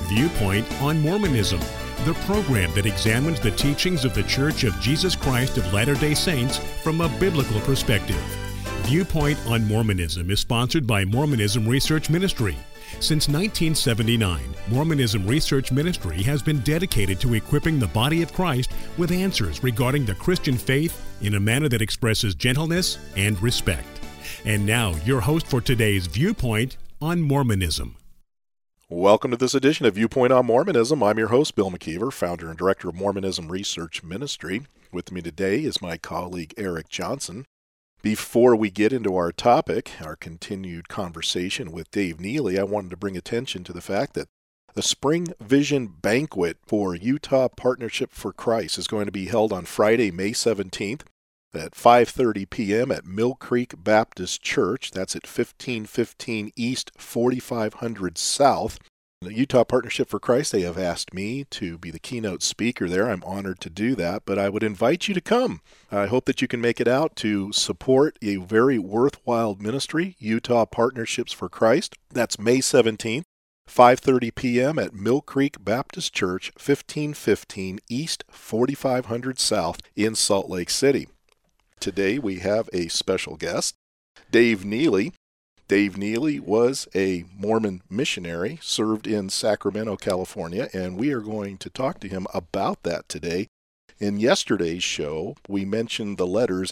Viewpoint on Mormonism, the program that examines the teachings of the Church of Jesus Christ of Latter-day Saints from a biblical perspective. Viewpoint on Mormonism is sponsored by Mormonism Research Ministry. Since 1979, Mormonism Research Ministry has been dedicated to equipping the body of Christ with answers regarding the Christian faith in a manner that expresses gentleness and respect. And now, your host for today's Viewpoint on Mormonism. Welcome to this edition of Viewpoint on Mormonism. I'm your host, Bill McKeever, founder and director of Mormonism Research Ministry. With me today is my colleague, Eric Johnson. Before we get into our topic, our continued conversation with Dave Neely, I wanted to bring attention to the fact that the Spring Vision Banquet for Utah Partnership for Christ is going to be held on Friday, May 17th at 5:30 p.m. at Mill Creek Baptist Church. That's at 1515 East, 4500 South. The Utah Partnership for Christ, they have asked me to be the keynote speaker there. I'm honored to do that, but I would invite you to come. I hope that you can make it out to support a very worthwhile ministry, Utah Partnerships for Christ. That's May 17th, 5:30 p.m. at Mill Creek Baptist Church, 1515 East, 4500 South in Salt Lake City. Today we have a special guest, Dave Neely. Dave Neely was a Mormon missionary, served in Sacramento, California, and we are going to talk to him about that today. In yesterday's show, we mentioned the letters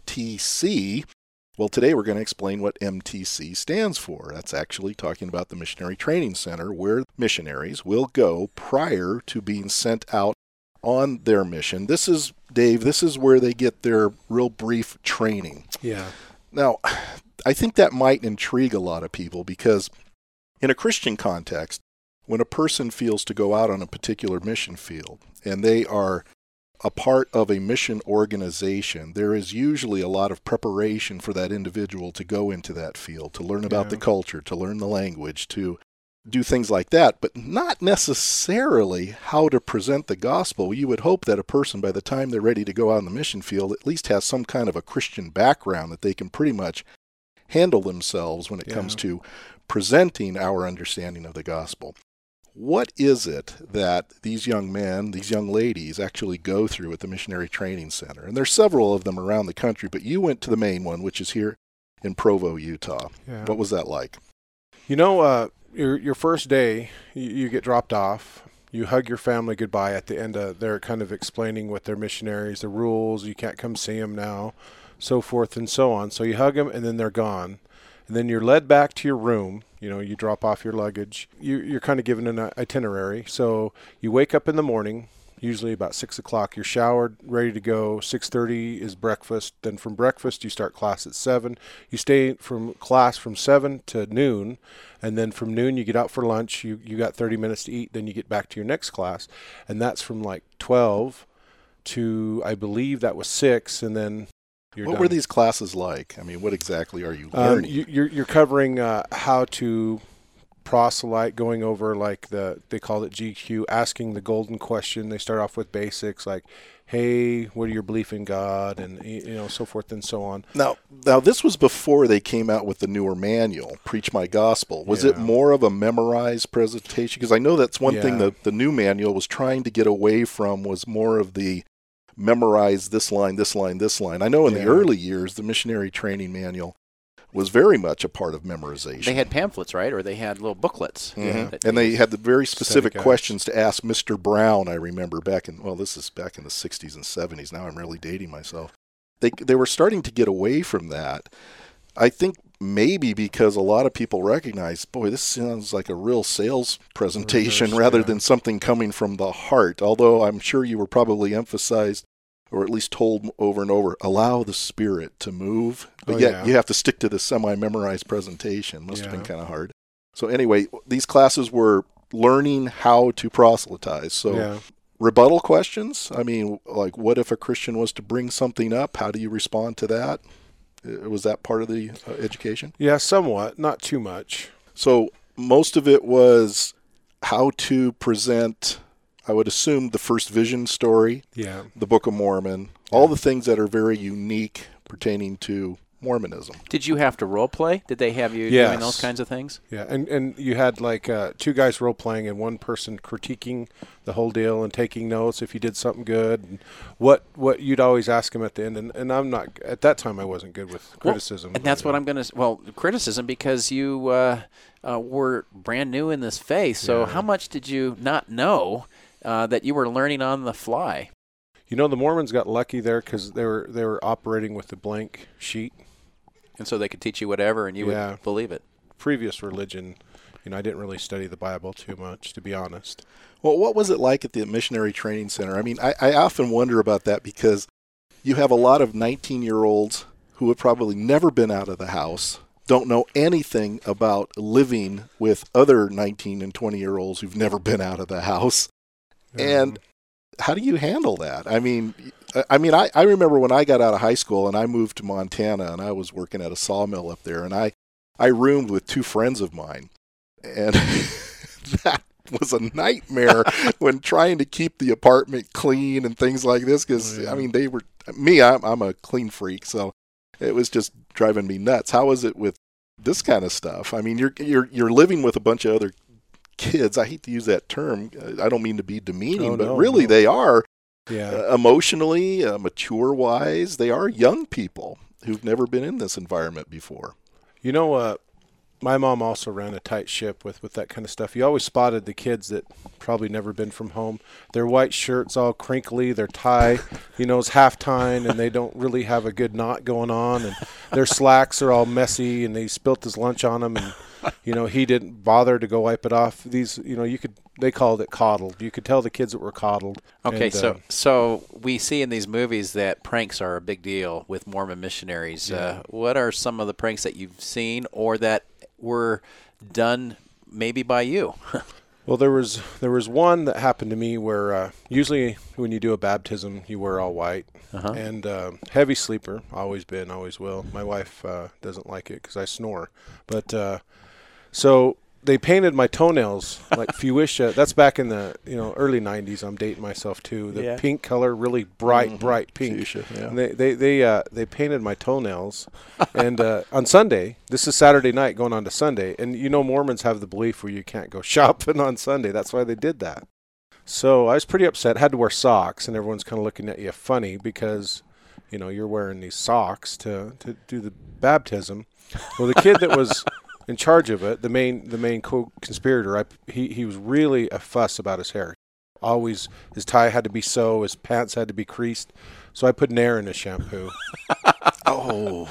MTC. Well, today we're going to explain what MTC stands for. That's actually talking about the Missionary Training Center, where missionaries will go prior to being sent out on their mission. This is, Dave, this is where they get their real brief training. Yeah. Now, I think that might intrigue a lot of people because in a Christian context, when a person feels to go out on a particular mission field and they are a part of a mission organization, there is usually a lot of preparation for that individual to go into that field, to learn about the culture, to learn the language, to do things like that, but not necessarily how to present the gospel. You would hope that a person, by the time they're ready to go out on the mission field, at least has some kind of a Christian background that they can pretty much handle themselves when it comes to presenting our understanding of the gospel. What is it that these young men, these young ladies actually go through at the Missionary Training Center? And there's several of them around the country, but you went to the main one, which is here in Provo, Utah. Yeah. What was that like? You know, your first day, you get dropped off. You hug your family goodbye at the end of, they're kind of explaining what their missionaries, the rules, you can't come see them now, so forth and so on. So you hug them and then they're gone. And then you're led back to your room. You know, you drop off your luggage. You're kind of given an itinerary. So you wake up in the morning, usually about 6 o'clock. You're showered, ready to go. 6:30 is breakfast. Then from breakfast, you start class at 7. You stay from class from 7 to noon. And then from noon, you get out for lunch. You got 30 minutes to eat. Then you get back to your next class. And that's from like 12 to, I believe that was 6. And then you're What done. were these classes like? I mean, what exactly are you learning? You're covering how to proselyte, going over like they call it GQ, asking the golden question. They start off with basics like, hey, what are your belief in God, and so forth and so on. Now this was before they came out with the newer manual, Preach My Gospel. Was it more of a memorized presentation? Because I know that's one thing that the new manual was trying to get away from, was more of the memorize this line, this line, this line. I know in the early years, the Missionary Training Manual was very much a part of memorization. They had pamphlets, right? Or they had little booklets. Mm-hmm. And they had the very specific questions to ask Mr. Brown, I remember, this is back in the 60s and 70s. Now I'm really dating myself. They were starting to get away from that. I think maybe because a lot of people recognize, boy, this sounds like a real sales presentation rather than something coming from the heart. Although I'm sure you were probably emphasized, or at least told over and over, allow the Spirit to move. But yet you have to stick to the semi-memorized presentation. Must have been kind of hard. So anyway, these classes were learning how to proselytize. So rebuttal questions, I mean, like what if a Christian was to bring something up? How do you respond to that? Was that part of the education? Yeah, somewhat, not too much. So most of it was how to present, I would assume, the first vision story, the Book of Mormon, all the things that are very unique pertaining to Mormonism. Did you have to role play? Did they have you Yes. doing those kinds of things? Yeah, and you had like two guys role playing and one person critiquing the whole deal and taking notes if you did something good. And what you'd always ask him at the end, and I'm not at that time I wasn't good with criticism. Well, and that's what I'm going to criticism, because you were brand new in this faith. So how much did you not know that you were learning on the fly? You know, the Mormons got lucky there because they were operating with a blank sheet. And so they could teach you whatever, and you would believe it. Previous religion, I didn't really study the Bible too much, to be honest. Well, what was it like at the Missionary Training Center? I mean, I often wonder about that because you have a lot of 19-year-olds who have probably never been out of the house, don't know anything about living with other 19 and 20-year-olds who've never been out of the house. And how do you handle that? I mean, I remember when I got out of high school and I moved to Montana and I was working at a sawmill up there, and I roomed with two friends of mine, and that was a nightmare when trying to keep the apartment clean and things like this, because I mean, I'm a clean freak, so it was just driving me nuts. How is it with this kind of stuff? I mean, you're living with a bunch of other kids. I hate to use that term. I don't mean to be demeaning, but really they are emotionally, mature-wise, they are young people who've never been in this environment before. My mom also ran a tight ship with that kind of stuff. You always spotted the kids that probably never been from home. Their white shirts all crinkly, their tie, is half-tying, and they don't really have a good knot going on, and their slacks are all messy, and they spilt his lunch on them, and he didn't bother to go wipe it off. These, they called it coddled. You could tell the kids that were coddled. Okay, so we see in these movies that pranks are a big deal with Mormon missionaries. What are some of the pranks that you've seen or that were done maybe by you? Well, there was one that happened to me where usually when you do a baptism, you wear all white. And heavy sleeper, always been, always will. My wife doesn't like it because I snore. But so they painted my toenails like fuchsia. That's back in the early 90s. I'm dating myself too. The pink color, really bright pink. Fuchsia, yeah. And they painted my toenails. And on Sunday, this is Saturday night going on to Sunday, and Mormons have the belief where you can't go shopping on Sunday. That's why they did that. So I was pretty upset. Had to wear socks, and everyone's kind of looking at you funny because you're wearing these socks to do the baptism. Well, the kid that was in charge of it, the main co-conspirator, he was really a fuss about his hair. Always, his tie had to be his pants had to be creased. So I put Nair in his shampoo. Oh.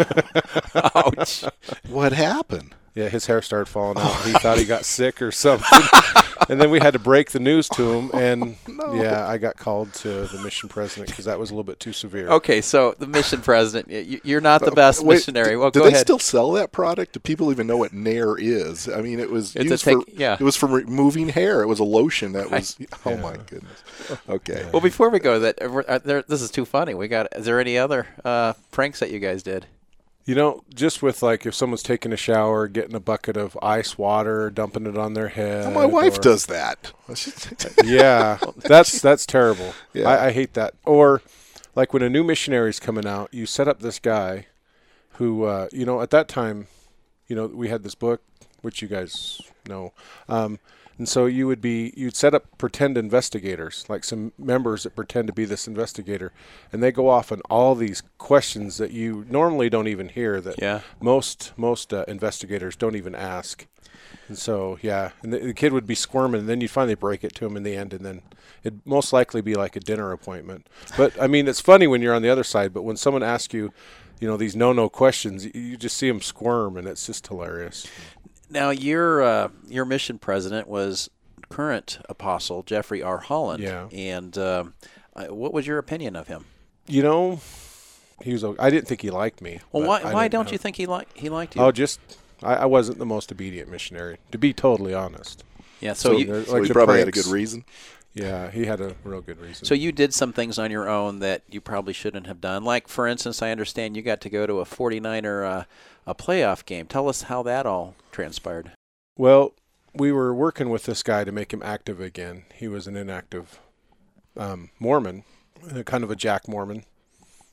Ouch. What happened? Yeah, his hair started falling out. He thought he got sick or something. And then we had to break the news to him. And, I got called to the mission president because that was a little bit too severe. Okay, so the mission president, you're not the best missionary. Well, do go they ahead. still sell that product? Do people even know what Nair is? I mean, it was it was for removing hair. It was a lotion that was, my goodness. Okay. Well, before we go to that, this is too funny. Is there any other pranks that you guys did? Just with if someone's taking a shower, getting a bucket of ice water, dumping it on their head. Oh, my wife does that. Yeah, that's terrible. Yeah. I hate that. Or when a new missionary's coming out, you set up this guy who, at that time, we had this book, which you guys know. And so you'd set up pretend investigators, like some members that pretend to be this investigator, and they go off on all these questions that you normally don't even hear, that most investigators don't even ask. And so, and the kid would be squirming, and then you'd finally break it to him in the end, and then it'd most likely be like a dinner appointment. But, I mean, it's funny when you're on the other side, but when someone asks you, these no questions, you just see them squirm, and it's just hilarious. Now, your mission president was current apostle Jeffrey R. Holland. Yeah. And what was your opinion of him? He was. I didn't think he liked me. Well, why don't you think he liked you? Oh, I wasn't the most obedient missionary, to be totally honest. Yeah. So he probably had a good reason. Yeah, he had a real good reason. So you did some things on your own that you probably shouldn't have done. Like, for instance, I understand you got to go to a 49er a playoff game. Tell us how that all transpired. Well, we were working with this guy to make him active again. He was an inactive Mormon, kind of a Jack Mormon.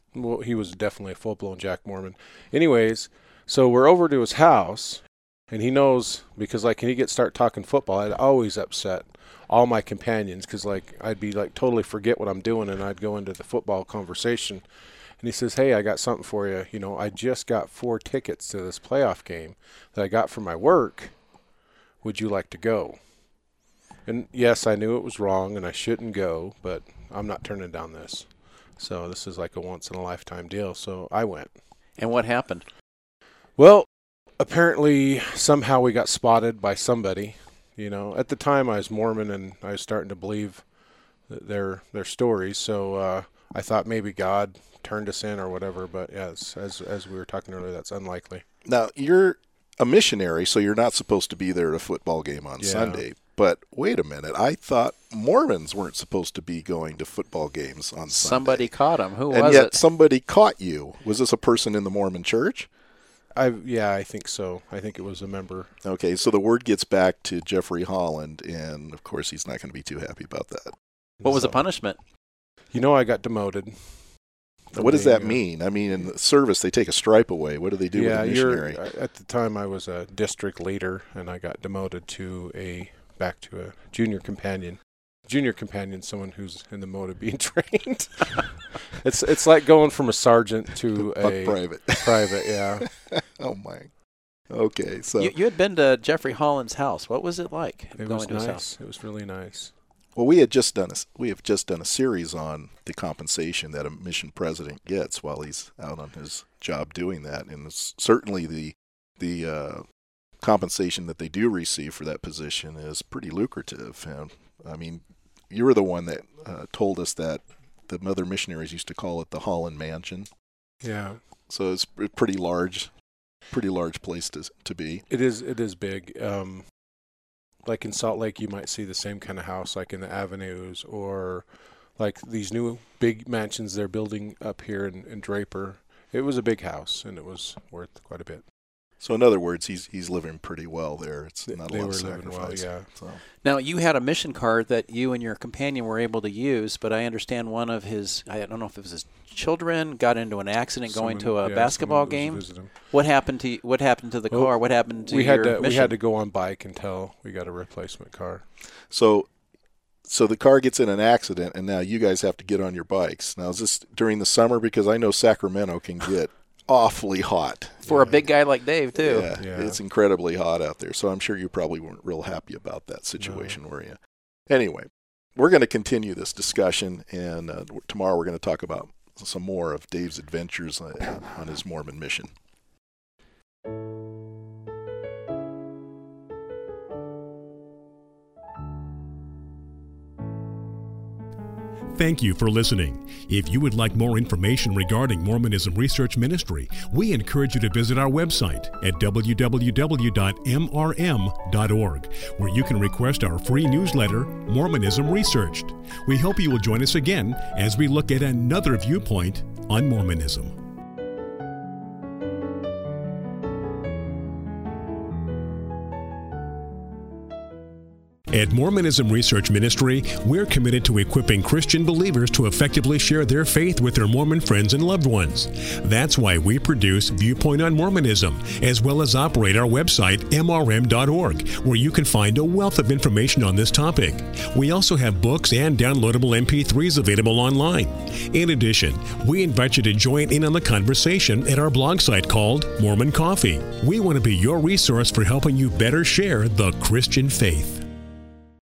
Well, he was definitely a full-blown Jack Mormon. Anyways, so we're over to his house, and he knows, because like when he start talking football, I'd always upset all my companions, because like I'd be like totally forget what I'm doing, and I'd go into the football conversation. And he says, hey, I got something for you. You know, I just got 4 tickets to this playoff game that I got from my work. Would you like to go? And yes, I knew it was wrong and I shouldn't go, but I'm not turning down this. So this is like a once-in-a-lifetime deal. So I went. And what happened? Well, apparently somehow we got spotted by somebody. You know, at the time I was Mormon and I was starting to believe their stories. So I thought maybe God turned us in or whatever, but yes, as we were talking earlier, that's unlikely. Now, you're a missionary, so you're not supposed to be there at a football game on Sunday. But wait a minute, I thought Mormons weren't supposed to be going to football games on Sunday. Somebody caught him. Who was it? And yet somebody caught you. Was this a person in the Mormon church? I think so. I think it was a member. Okay, so the word gets back to Jeffrey Holland, and of course he's not going to be too happy about that. What was the punishment? You know, I got demoted. What does that mean? I mean, in the service, they take a stripe away. What do they do with a missionary? At the time, I was a district leader, and I got demoted back to a junior companion. Junior companion, someone who's in the mode of being trained. It's like going from a sergeant to a private. Private, yeah. Oh my. Okay, so you had been to Jeffrey Holland's house. What was it like? It was nice. It was really nice. Well, we have just done a series on the compensation that a mission president gets while he's out on his job doing that, and it's certainly the compensation that they do receive for that position is pretty lucrative. And I mean, you were the one that told us that the other missionaries used to call it the Holland Mansion. Yeah. So it's a pretty large place to be. It is big. Like in Salt Lake, you might see the same kind of house like in the Avenues, or like these new big mansions they're building up here in Draper. It was a big house, and it was worth quite a bit. So in other words, he's living pretty well there. It's not a lot of sacrifice. Well, yeah. So. Now, you had a mission card that you and your companion were able to use, but I understand one of his, I don't know if it was his children, got into an accident going to a basketball game. What happened to the car? What happened to your mission? We had to go on bike until we got a replacement car. So the car gets in an accident, and now you guys have to get on your bikes. Now, is this during the summer? Because I know Sacramento can get awfully hot. For a big guy like Dave, too. Yeah, it's incredibly hot out there. So I'm sure you probably weren't real happy about that situation, were you? Anyway, we're going to continue this discussion, and tomorrow we're going to talk about some more of Dave's adventures on his Mormon mission. Thank you for listening. If you would like more information regarding Mormonism Research Ministry, we encourage you to visit our website at www.mrm.org, where you can request our free newsletter, Mormonism Researched. We hope you will join us again as we look at another viewpoint on Mormonism. At Mormonism Research Ministry, we're committed to equipping Christian believers to effectively share their faith with their Mormon friends and loved ones. That's why we produce Viewpoint on Mormonism, as well as operate our website, mrm.org, where you can find a wealth of information on this topic. We also have books and downloadable MP3s available online. In addition, we invite you to join in on the conversation at our blog site called Mormon Coffee. We want to be your resource for helping you better share the Christian faith.